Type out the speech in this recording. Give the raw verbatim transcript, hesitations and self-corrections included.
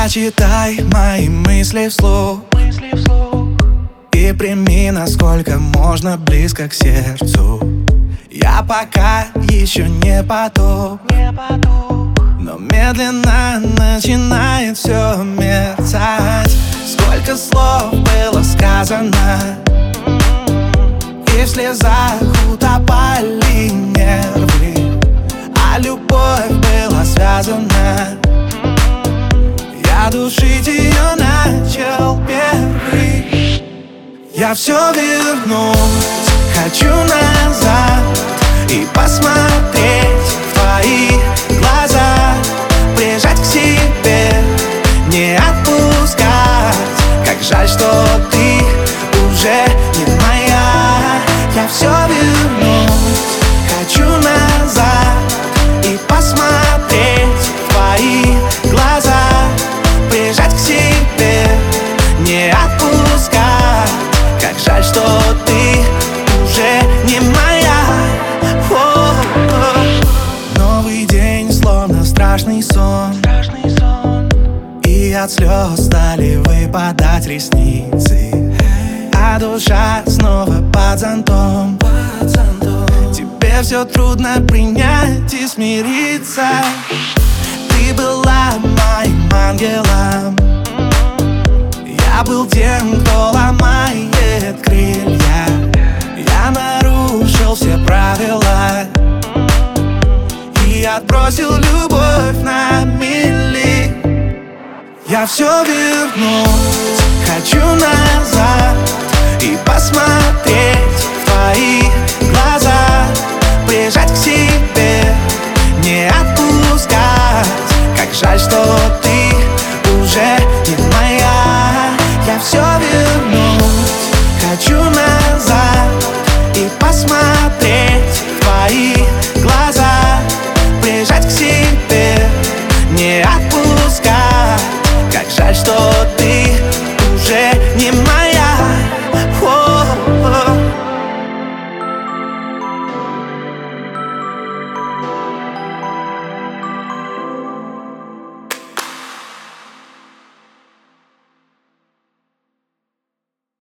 Прочитай мои мысли вслух и прими, насколько можно, близко к сердцу. Я пока еще не потух, но медленно начинает все мерцать. Сколько слов было сказано, и в слезах утопали нервы, а любовь была связана. Я душить ее начал первый. Я все вернуть хочу назад и посмотреть в твои глаза, прижать к себе, не отпускать. Как жаль, что ты уже не моя. Я все вернуть хочу назад и посмотреть в твои глаза, прижать к себе, не отпускать. Как жаль, что ты уже не моя. О-о-о. Новый день, словно страшный сон, и от слез стали выпадать ресницы, а душа снова под зонтом. Тебе все трудно принять и смириться. Ты была моим ангелом, я был тем, кто ломает крылья. Я нарушил все правила и отбросил любовь на мили. Я все вернуть хочу назад и посмотреть в твои глаза, прижать к себе,